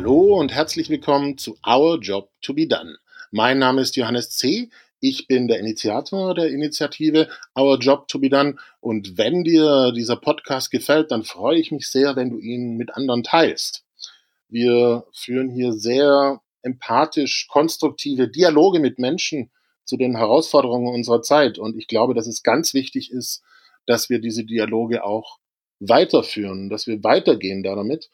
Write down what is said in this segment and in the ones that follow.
Hallo und herzlich willkommen zu Our Job to be Done. Mein Name ist Johannes C. Ich bin der Initiator der Initiative Our Job to be Done. Und wenn dir dieser Podcast gefällt, dann freue ich mich sehr, wenn du ihn mit anderen teilst. Wir führen hier sehr empathisch konstruktive Dialoge mit Menschen zu den Herausforderungen unserer Zeit. Und ich glaube, dass es ganz wichtig ist, dass wir diese Dialoge auch weiterführen, dass wir weitergehen damit.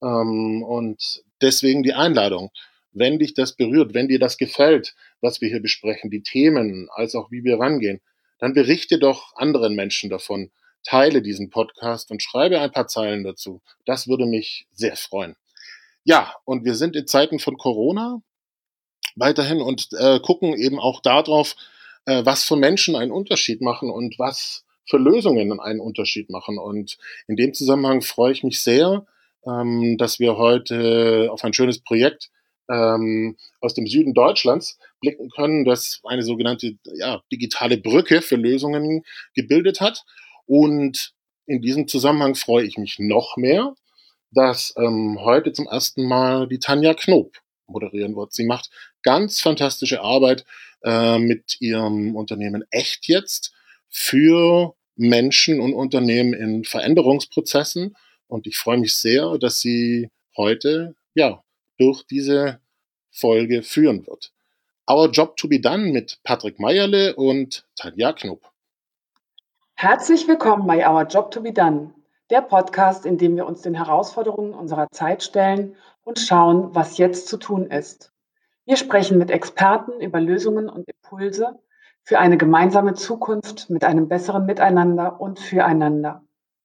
Und deswegen die Einladung. Wenn dich das berührt, wenn dir das gefällt, was wir hier besprechen, die Themen, als auch wie wir rangehen, dann berichte doch anderen Menschen davon. Teile diesen Podcast und schreibe ein paar Zeilen dazu. Das würde mich sehr freuen. Ja, und wir sind in Zeiten von Corona weiterhin und gucken eben auch darauf, was für Menschen einen Unterschied machen und was für Lösungen einen Unterschied machen. Und in dem Zusammenhang freue ich mich sehr, dass wir heute auf ein schönes Projekt aus dem Süden Deutschlands blicken können, das eine sogenannte digitale Brücke für Lösungen gebildet hat. Und in diesem Zusammenhang freue ich mich noch mehr, dass heute zum ersten Mal die Tanja Knob moderieren wird. Sie macht ganz fantastische Arbeit mit ihrem Unternehmen Echt jetzt für Menschen und Unternehmen in Veränderungsprozessen. Und ich freue mich sehr, dass sie heute durch diese Folge führen wird. Our Job to be Done mit Patrick Meierle und Tanja Knob. Herzlich willkommen bei Our Job to be Done, der Podcast, in dem wir uns den Herausforderungen unserer Zeit stellen und schauen, was jetzt zu tun ist. Wir sprechen mit Experten über Lösungen und Impulse für eine gemeinsame Zukunft mit einem besseren Miteinander und füreinander.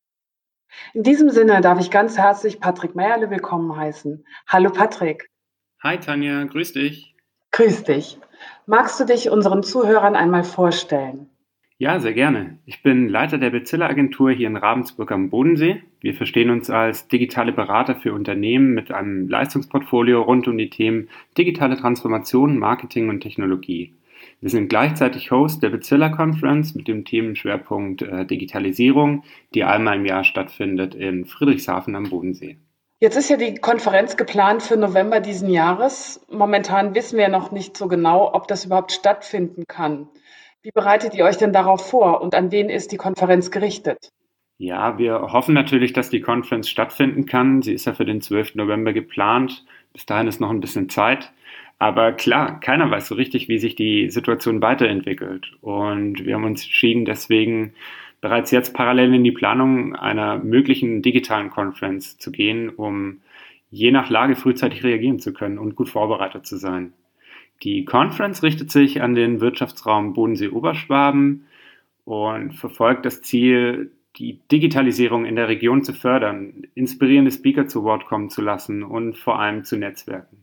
In diesem Sinne darf ich ganz herzlich Patrick Meierle willkommen heißen. Hallo Patrick. Hi Tanja, grüß dich. Grüß dich. Magst du dich unseren Zuhörern einmal vorstellen? Ja, sehr gerne. Ich bin Leiter der Bezilla-Agentur hier in Ravensburg am Bodensee. Wir verstehen uns als digitale Berater für Unternehmen mit einem Leistungsportfolio rund um die Themen digitale Transformation, Marketing und Technologie. Wir sind gleichzeitig Host der Bezilla Conference mit dem Themenschwerpunkt Digitalisierung, die einmal im Jahr stattfindet in Friedrichshafen am Bodensee. Jetzt ist ja die Konferenz geplant für November diesen Jahres. Momentan wissen wir noch nicht so genau, ob das überhaupt stattfinden kann. Wie bereitet ihr euch denn darauf vor und an wen ist die Konferenz gerichtet? Ja, wir hoffen natürlich, dass die Conference stattfinden kann. Sie ist ja für den 12. November geplant. Bis dahin ist noch ein bisschen Zeit. Aber klar, keiner weiß so richtig, wie sich die Situation weiterentwickelt. Und wir haben uns entschieden, deswegen bereits jetzt parallel in die Planung einer möglichen digitalen Conference zu gehen, um je nach Lage frühzeitig reagieren zu können und gut vorbereitet zu sein. Die Conference richtet sich an den Wirtschaftsraum Bodensee-Oberschwaben und verfolgt das Ziel, die Digitalisierung in der Region zu fördern, inspirierende Speaker zu Wort kommen zu lassen und vor allem zu netzwerken.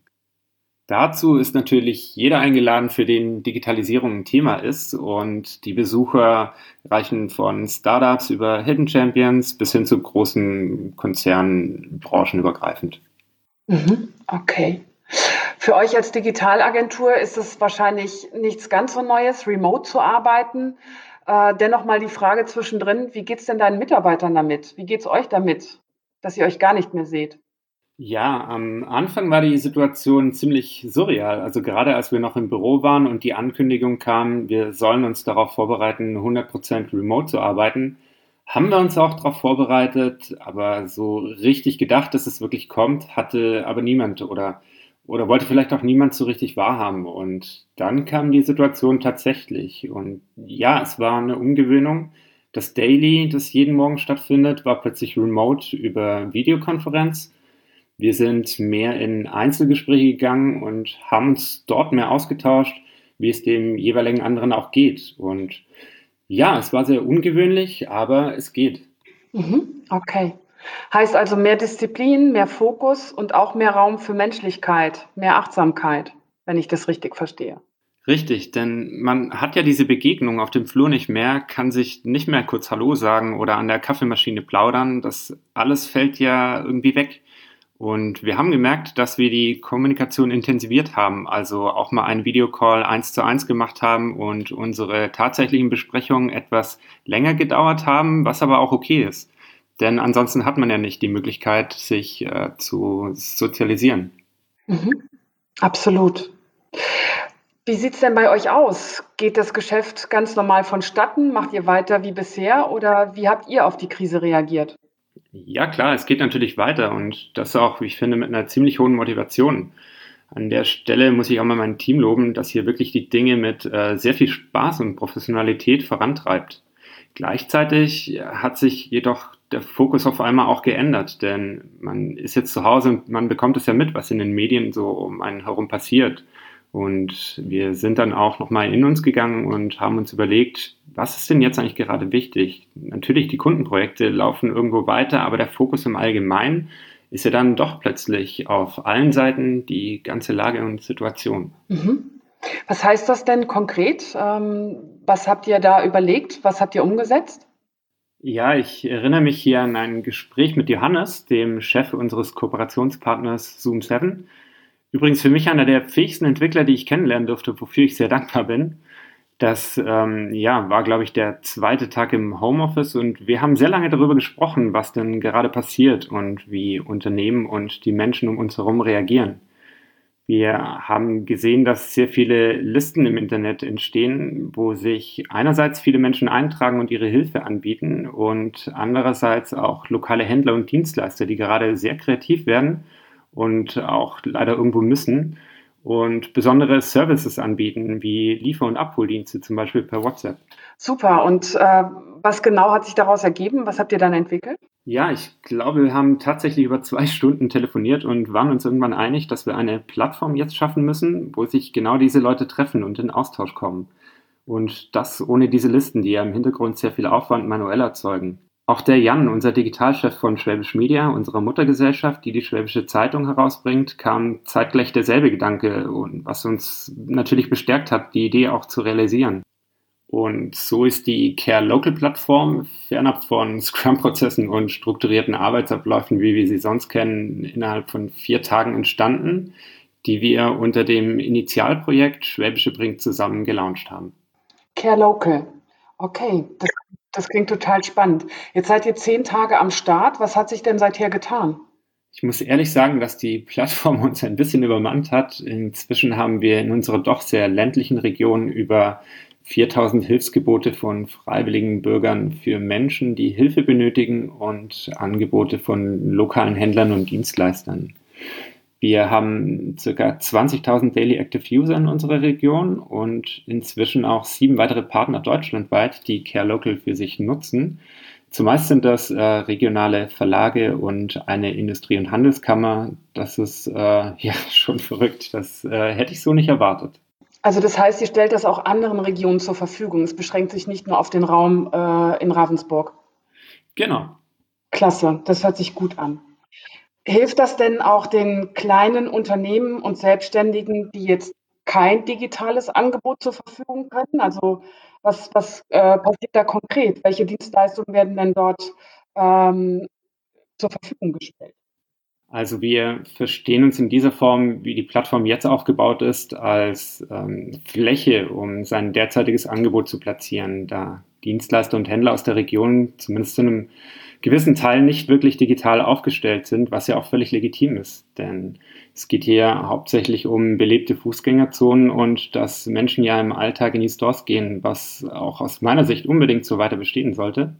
Dazu ist natürlich jeder eingeladen, für den Digitalisierung ein Thema ist, und die Besucher reichen von Startups über Hidden Champions bis hin zu großen Konzernen branchenübergreifend. Okay. Für euch als Digitalagentur ist es wahrscheinlich nichts ganz so Neues, remote zu arbeiten. Dennoch mal die Frage zwischendrin, wie geht es denn deinen Mitarbeitern damit? Wie geht es euch damit, dass ihr euch gar nicht mehr seht? Ja, am Anfang war die Situation ziemlich surreal. Also gerade als wir noch im Büro waren und die Ankündigung kam, wir sollen uns darauf vorbereiten, 100% remote zu arbeiten, haben wir uns auch darauf vorbereitet, aber so richtig gedacht, dass es wirklich kommt, hatte aber niemand oder wollte vielleicht auch niemand so richtig wahrhaben. Und dann kam die Situation tatsächlich. Und ja, es war eine Umgewöhnung. Das Daily, das jeden Morgen stattfindet, war plötzlich remote über Videokonferenz. Wir sind mehr in Einzelgespräche gegangen und haben uns dort mehr ausgetauscht, wie es dem jeweiligen anderen auch geht. Und ja, es war sehr ungewöhnlich, aber es geht. Okay. Heißt also mehr Disziplin, mehr Fokus und auch mehr Raum für Menschlichkeit, mehr Achtsamkeit, wenn ich das richtig verstehe. Richtig, denn man hat ja diese Begegnung auf dem Flur nicht mehr, kann sich nicht mehr kurz Hallo sagen oder an der Kaffeemaschine plaudern. Das alles fällt ja irgendwie weg. Und wir haben gemerkt, dass wir die Kommunikation intensiviert haben, also auch mal einen Videocall 1:1 gemacht haben und unsere tatsächlichen Besprechungen etwas länger gedauert haben, was aber auch okay ist. Denn ansonsten hat man ja nicht die Möglichkeit, sich zu sozialisieren. Mhm. Absolut. Wie sieht's denn bei euch aus? Geht das Geschäft ganz normal vonstatten? Macht ihr weiter wie bisher oder wie habt ihr auf die Krise reagiert? Ja, klar, es geht natürlich weiter und das auch, wie ich finde, mit einer ziemlich hohen Motivation. An der Stelle muss ich auch mal mein Team loben, das hier wirklich die Dinge mit sehr viel Spaß und Professionalität vorantreibt. Gleichzeitig hat sich jedoch der Fokus auf einmal auch geändert, denn man ist jetzt zu Hause und man bekommt es ja mit, was in den Medien so um einen herum passiert. Und wir sind dann auch nochmal in uns gegangen und haben uns überlegt, was ist denn jetzt eigentlich gerade wichtig? Natürlich, die Kundenprojekte laufen irgendwo weiter, aber der Fokus im Allgemeinen ist ja dann doch plötzlich auf allen Seiten die ganze Lage und Situation. Mhm. Was heißt das denn konkret? Was habt ihr da überlegt? Was habt ihr umgesetzt? Ja, ich erinnere mich hier an ein Gespräch mit Johannes, dem Chef unseres Kooperationspartners Zoom7. Übrigens für mich einer der fähigsten Entwickler, die ich kennenlernen durfte, wofür ich sehr dankbar bin. Das ja, war, glaube ich, der zweite Tag im Homeoffice und wir haben sehr lange darüber gesprochen, was denn gerade passiert und wie Unternehmen und die Menschen um uns herum reagieren. Wir haben gesehen, dass sehr viele Listen im Internet entstehen, wo sich einerseits viele Menschen eintragen und ihre Hilfe anbieten und andererseits auch lokale Händler und Dienstleister, die gerade sehr kreativ werden und auch leider irgendwo müssen und besondere Services anbieten, wie Liefer- und Abholdienste, zum Beispiel per WhatsApp. Super. Und was genau hat sich daraus ergeben? Was habt ihr dann entwickelt? Ja, ich glaube, wir haben tatsächlich über 2 Stunden telefoniert und waren uns irgendwann einig, dass wir eine Plattform jetzt schaffen müssen, wo sich genau diese Leute treffen und in Austausch kommen. Und das ohne diese Listen, die ja im Hintergrund sehr viel Aufwand manuell erzeugen. Auch der Jan, unser Digitalchef von Schwäbisch Media, unserer Muttergesellschaft, die die Schwäbische Zeitung herausbringt, kam zeitgleich derselbe Gedanke, und was uns natürlich bestärkt hat, die Idee auch zu realisieren. Und so ist die Care Local Plattform fernab von Scrum-Prozessen und strukturierten Arbeitsabläufen, wie wir sie sonst kennen, innerhalb von 4 Tagen entstanden, die wir unter dem Initialprojekt Schwäbische bringt zusammen gelauncht haben. Care Local. Okay, das klingt total spannend. Jetzt seid ihr 10 Tage am Start. Was hat sich denn seither getan? Ich muss ehrlich sagen, dass die Plattform uns ein bisschen übermannt hat. Inzwischen haben wir in unserer doch sehr ländlichen Region über 4000 Hilfsgebote von freiwilligen Bürgern für Menschen, die Hilfe benötigen, und Angebote von lokalen Händlern und Dienstleistern. Wir haben ca. 20.000 Daily Active User in unserer Region und inzwischen auch 7 weitere Partner deutschlandweit, die Care Local für sich nutzen. Zumeist sind das regionale Verlage und eine Industrie- und Handelskammer. Das ist ja schon verrückt. Das hätte ich so nicht erwartet. Also das heißt, ihr stellt das auch anderen Regionen zur Verfügung. Es beschränkt sich nicht nur auf den Raum in Ravensburg. Genau. Klasse, das hört sich gut an. Hilft das denn auch den kleinen Unternehmen und Selbstständigen, die jetzt kein digitales Angebot zur Verfügung können? Also was passiert da konkret? Welche Dienstleistungen werden denn dort ähm, zur Verfügung gestellt? Also wir verstehen uns in dieser Form, wie die Plattform jetzt aufgebaut ist, als Fläche, um sein derzeitiges Angebot zu platzieren, da Dienstleister und Händler aus der Region zumindest zu einem gewissen Teil nicht wirklich digital aufgestellt sind, was ja auch völlig legitim ist. Denn es geht hier hauptsächlich um belebte Fußgängerzonen und dass Menschen ja im Alltag in die Stores gehen, was auch aus meiner Sicht unbedingt so weiter bestehen sollte.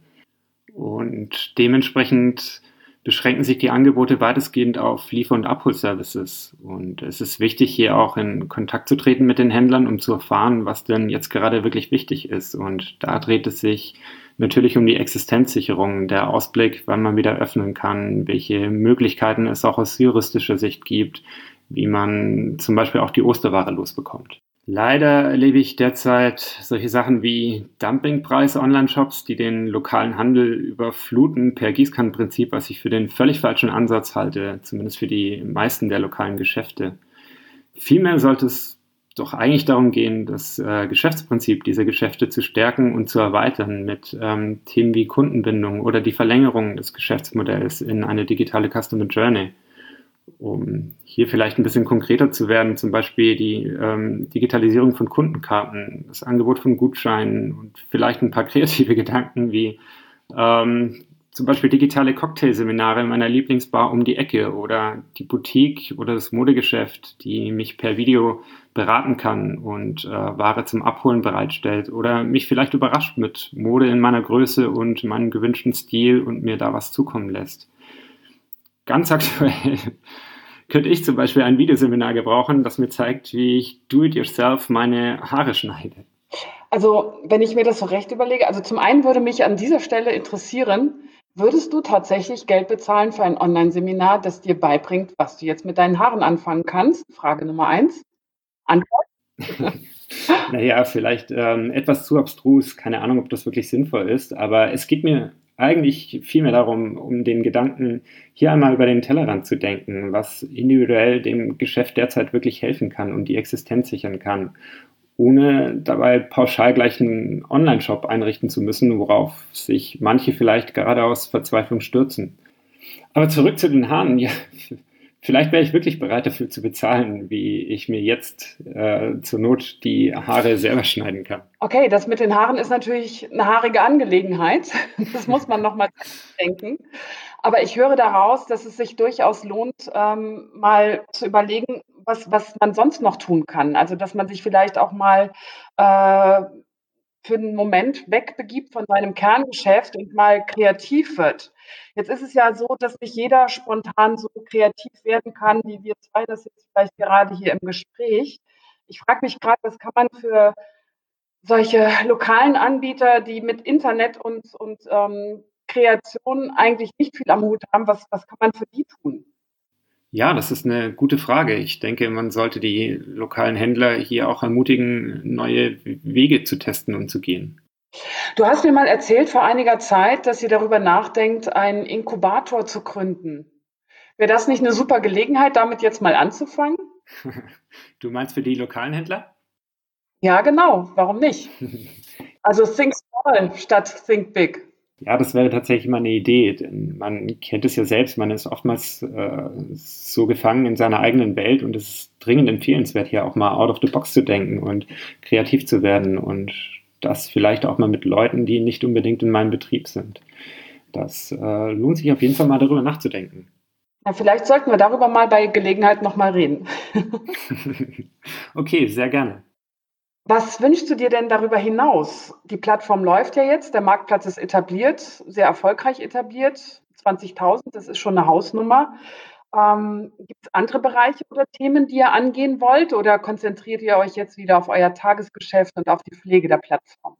Und dementsprechend beschränken sich die Angebote weitestgehend auf Liefer- und Abholservices. Und es ist wichtig, hier auch in Kontakt zu treten mit den Händlern, um zu erfahren, was denn jetzt gerade wirklich wichtig ist. Und da dreht es sich natürlich um die Existenzsicherung, der Ausblick, wann man wieder öffnen kann, welche Möglichkeiten es auch aus juristischer Sicht gibt, wie man zum Beispiel auch die Osterware losbekommt. Leider erlebe ich derzeit solche Sachen wie Dumpingpreis-Online-Shops, die den lokalen Handel überfluten per Gießkannenprinzip, was ich für den völlig falschen Ansatz halte, zumindest für die meisten der lokalen Geschäfte. Vielmehr sollte es doch eigentlich darum gehen, das Geschäftsprinzip dieser Geschäfte zu stärken und zu erweitern mit Themen wie Kundenbindung oder die Verlängerung des Geschäftsmodells in eine digitale Customer Journey. Um hier vielleicht ein bisschen konkreter zu werden, zum Beispiel die Digitalisierung von Kundenkarten, das Angebot von Gutscheinen und vielleicht ein paar kreative Gedanken wie zum Beispiel digitale Cocktailseminare in meiner Lieblingsbar um die Ecke oder die Boutique oder das Modegeschäft, die mich per Video beraten kann und Ware zum Abholen bereitstellt oder mich vielleicht überrascht mit Mode in meiner Größe und meinem gewünschten Stil und mir da was zukommen lässt. Ganz aktuell könnte ich zum Beispiel ein Videoseminar gebrauchen, das mir zeigt, wie ich do-it-yourself meine Haare schneide. Also, wenn ich mir das so recht überlege, also zum einen würde mich an dieser Stelle interessieren, würdest du tatsächlich Geld bezahlen für ein Online-Seminar, das dir beibringt, was du jetzt mit deinen Haaren anfangen kannst? Frage Nummer 1. Antwort? Naja, vielleicht etwas zu abstrus, keine Ahnung, ob das wirklich sinnvoll ist, aber es geht mir eigentlich vielmehr darum, um den Gedanken, hier einmal über den Tellerrand zu denken, was individuell dem Geschäft derzeit wirklich helfen kann und die Existenz sichern kann, ohne dabei pauschal gleich einen Online-Shop einrichten zu müssen, worauf sich manche vielleicht gerade aus Verzweiflung stürzen. Aber zurück zu den Haaren. Ja, vielleicht wäre ich wirklich bereit dafür zu bezahlen, wie ich mir jetzt zur Not die Haare selber schneiden kann. Okay, das mit den Haaren ist natürlich eine haarige Angelegenheit. Das muss man noch mal denken. Aber ich höre daraus, dass es sich durchaus lohnt, mal zu überlegen, was man sonst noch tun kann. Also, dass man sich vielleicht auch mal für einen Moment wegbegibt von seinem Kerngeschäft und mal kreativ wird. Jetzt ist es ja so, dass nicht jeder spontan so kreativ werden kann, wie wir 2 das jetzt vielleicht gerade hier im Gespräch. Ich frage mich gerade, was kann man für solche lokalen Anbieter, die mit Internet und Kreation eigentlich nicht viel am Hut haben, was kann man für die tun? Ja, das ist eine gute Frage. Ich denke, man sollte die lokalen Händler hier auch ermutigen, neue Wege zu testen und zu gehen. Du hast mir mal erzählt vor einiger Zeit, dass ihr darüber nachdenkt, einen Inkubator zu gründen. Wäre das nicht eine super Gelegenheit, damit jetzt mal anzufangen? Du meinst für die lokalen Händler? Ja, genau. Warum nicht? Also think small statt think big. Ja, das wäre tatsächlich mal eine Idee, denn man kennt es ja selbst, man ist oftmals so gefangen in seiner eigenen Welt und es ist dringend empfehlenswert, hier auch mal out of the box zu denken und kreativ zu werden und das vielleicht auch mal mit Leuten, die nicht unbedingt in meinem Betrieb sind. Das lohnt sich auf jeden Fall mal darüber nachzudenken. Ja, vielleicht sollten wir darüber mal bei Gelegenheit noch mal reden. Okay, sehr gerne. Was wünschst du dir denn darüber hinaus? Die Plattform läuft ja jetzt, der Marktplatz ist etabliert, sehr erfolgreich etabliert. 20.000, das ist schon eine Hausnummer. Gibt es andere Bereiche oder Themen, die ihr angehen wollt, oder konzentriert ihr euch jetzt wieder auf euer Tagesgeschäft und auf die Pflege der Plattform?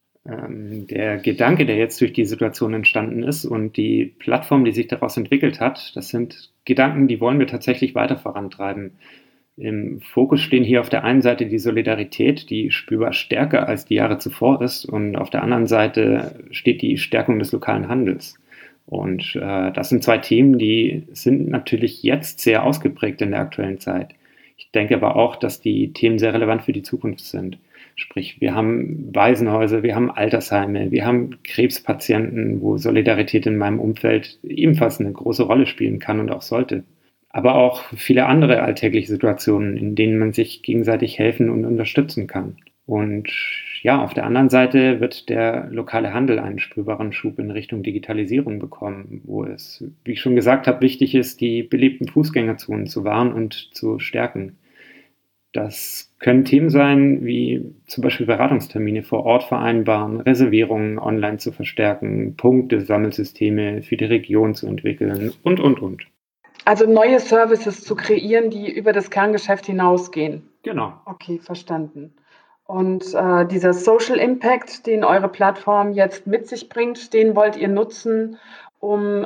Der Gedanke, der jetzt durch die Situation entstanden ist und die Plattform, die sich daraus entwickelt hat, das sind Gedanken, die wollen wir tatsächlich weiter vorantreiben. Im Fokus stehen hier auf der einen Seite die Solidarität, die spürbar stärker als die Jahre zuvor ist, und auf der anderen Seite steht die Stärkung des lokalen Handels. Und das sind zwei Themen, die sind natürlich jetzt sehr ausgeprägt in der aktuellen Zeit. Ich denke aber auch, dass die Themen sehr relevant für die Zukunft sind. Sprich, wir haben Waisenhäuser, wir haben Altersheime, wir haben Krebspatienten, wo Solidarität in meinem Umfeld ebenfalls eine große Rolle spielen kann und auch sollte. Aber auch viele andere alltägliche Situationen, in denen man sich gegenseitig helfen und unterstützen kann. Und ja, auf der anderen Seite wird der lokale Handel einen spürbaren Schub in Richtung Digitalisierung bekommen, wo es, wie ich schon gesagt habe, wichtig ist, die belebten Fußgängerzonen zu wahren und zu stärken. Das können Themen sein, wie zum Beispiel Beratungstermine vor Ort vereinbaren, Reservierungen online zu verstärken, Punktesammelsysteme für die Region zu entwickeln und. Also neue Services zu kreieren, die über das Kerngeschäft hinausgehen. Genau. Okay, verstanden. Und dieser Social Impact, den eure Plattform jetzt mit sich bringt, den wollt ihr nutzen, um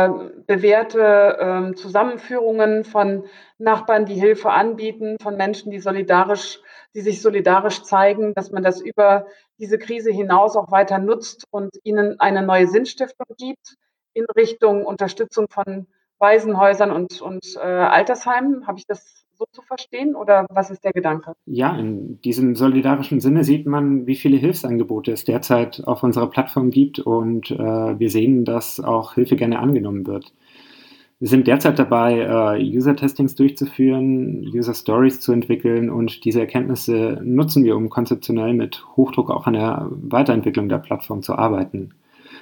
bewährte Zusammenführungen von Nachbarn, die Hilfe anbieten, von Menschen, die sich solidarisch zeigen, dass man das über diese Krise hinaus auch weiter nutzt und ihnen eine neue Sinnstiftung gibt in Richtung Unterstützung von Waisenhäusern und Altersheimen. Habe ich das so zu verstehen, oder was ist der Gedanke? Ja, in diesem solidarischen Sinne sieht man, wie viele Hilfsangebote es derzeit auf unserer Plattform gibt, und wir sehen, dass auch Hilfe gerne angenommen wird. Wir sind derzeit dabei, User-Testings durchzuführen, User-Stories zu entwickeln, und diese Erkenntnisse nutzen wir, um konzeptionell mit Hochdruck auch an der Weiterentwicklung der Plattform zu arbeiten.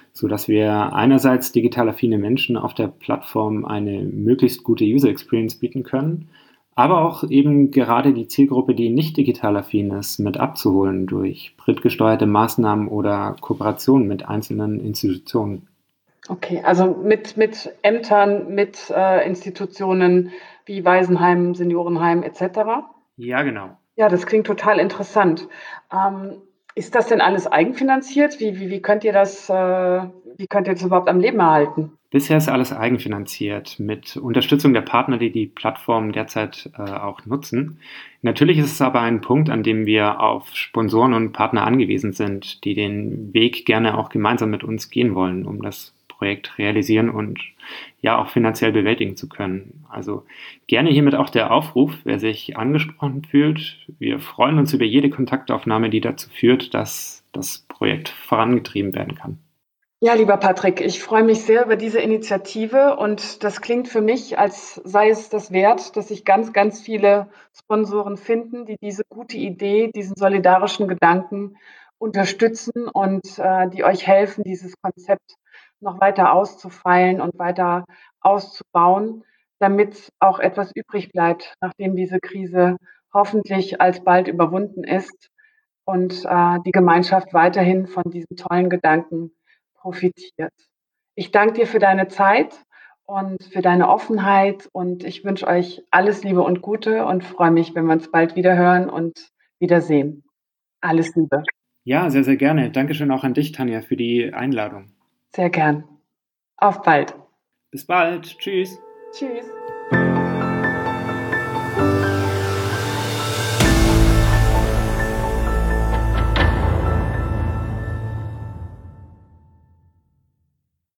sodass wir einerseits digital affine Menschen auf der Plattform eine möglichst gute User Experience bieten können, aber auch eben gerade die Zielgruppe, die nicht digital affin ist, mit abzuholen durch drittgesteuerte Maßnahmen oder Kooperationen mit einzelnen Institutionen. Okay, also mit Ämtern, mit Institutionen wie Waisenheim, Seniorenheim etc.? Ja, genau. Ja, das klingt total interessant. Ist das denn alles eigenfinanziert? Wie könnt ihr das überhaupt am Leben erhalten? Bisher ist alles eigenfinanziert mit Unterstützung der Partner, die die Plattform derzeit auch nutzen. Natürlich ist es aber ein Punkt, an dem wir auf Sponsoren und Partner angewiesen sind, die den Weg gerne auch gemeinsam mit uns gehen wollen, um das Projekt realisieren und ja auch finanziell bewältigen zu können. Also gerne hiermit auch der Aufruf, wer sich angesprochen fühlt. Wir freuen uns über jede Kontaktaufnahme, die dazu führt, dass das Projekt vorangetrieben werden kann. Ja, lieber Patrick, ich freue mich sehr über diese Initiative und das klingt für mich, als sei es das wert, dass sich ganz, ganz viele Sponsoren finden, die diese gute Idee, diesen solidarischen Gedanken unterstützen und die euch helfen, dieses Konzept noch weiter auszufeilen und weiter auszubauen, damit auch etwas übrig bleibt, nachdem diese Krise hoffentlich alsbald überwunden ist und die Gemeinschaft weiterhin von diesen tollen Gedanken profitiert. Ich danke dir für deine Zeit und für deine Offenheit und ich wünsche euch alles Liebe und Gute und freue mich, wenn wir uns bald wieder hören und wiedersehen. Alles Liebe. Ja, sehr, sehr gerne. Dankeschön auch an dich, Tanja, für die Einladung. Sehr gern. Auf bald. Bis bald. Tschüss. Tschüss.